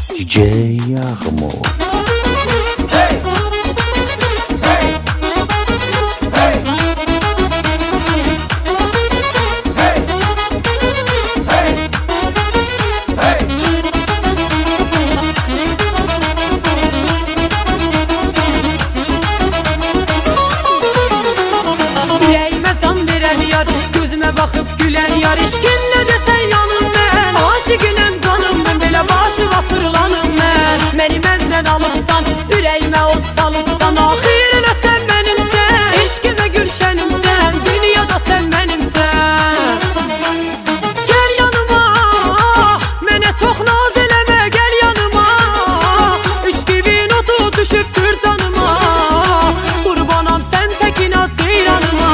DJ Yağmur. Gözüme bakıp gülen yar, eşkinle desen yanım ben. Aşıkınım canım ben, belə başıma fırlanım ben. Məni məndən alıbsan, ürəyimə od salıbsan. Axir elə sən mənimsən, eşkimə gülşənimsən. Dünyada sən mənimsən. Gəl yanıma, mənə çox naz eləmə. Gəl yanıma, eşkimin odu düşübdür canıma. Qurbanam sən təkin az ceyranıma.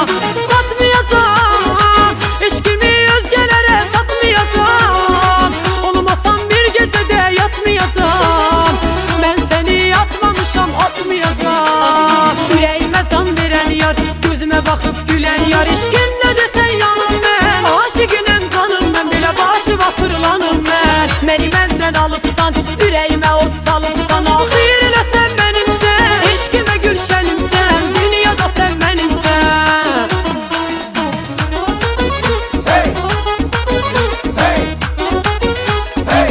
Gözüme bakıp gülen yar, eşkinle desen yanım ben. Aşıkınım canım ben, belə başıma fırlanım ben. Məni məndən alıbsan, ürəyimə od salıbsan. Axir elə sən mənimsən, eşkimə gülşənimsən. Dünyada sən mənimsən. Hey! Hey! Hey!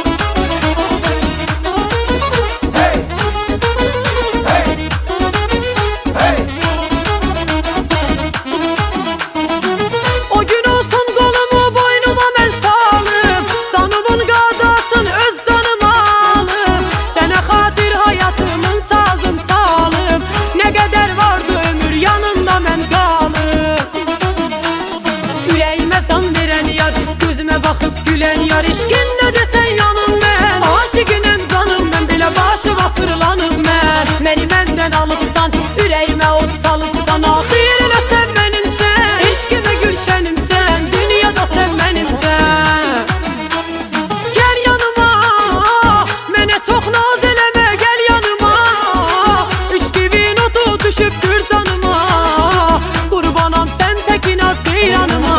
Gözüme bakıp gülen yar, eşkinle desen yanım ben. Aşıkınım canım ben, belə başıma fırlanım ben. Məni məndən alıbsan, ürəyimə od salıbsan. Axir elə sən mənimsən, eşkimə gülşənimsən. Dünyada sən mənimsən. Gəl yanıma, mənə çox naz eləmə. Gəl yanıma, eşkimin odu düşübdür canıma. Qurbanam sən təkin az ceyranıma.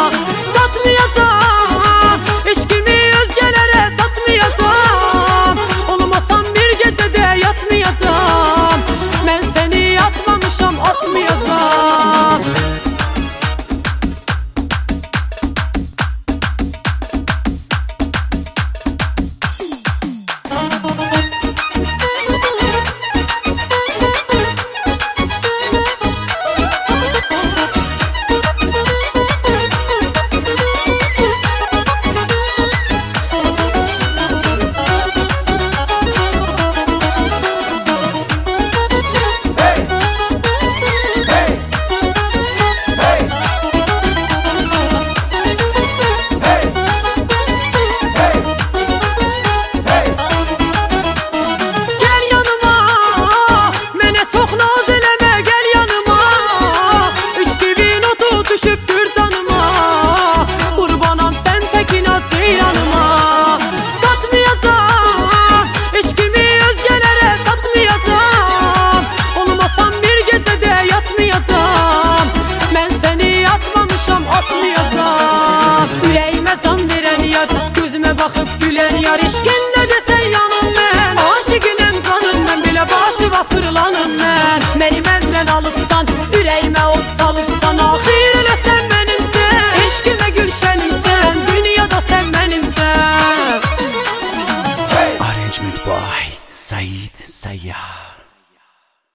Gözüme bakıp gülen yar, eşkinle desen yanım ben. Aşıkınım canım ben, belə başıma fırlanım ben. Məni məndən alıbsan, ürəyimə od salıbsan. Axir elə sən mənimsən, eşkimə gülşənimsən. Dünyada sən mənimsən. Arrangement by Said Sayyah.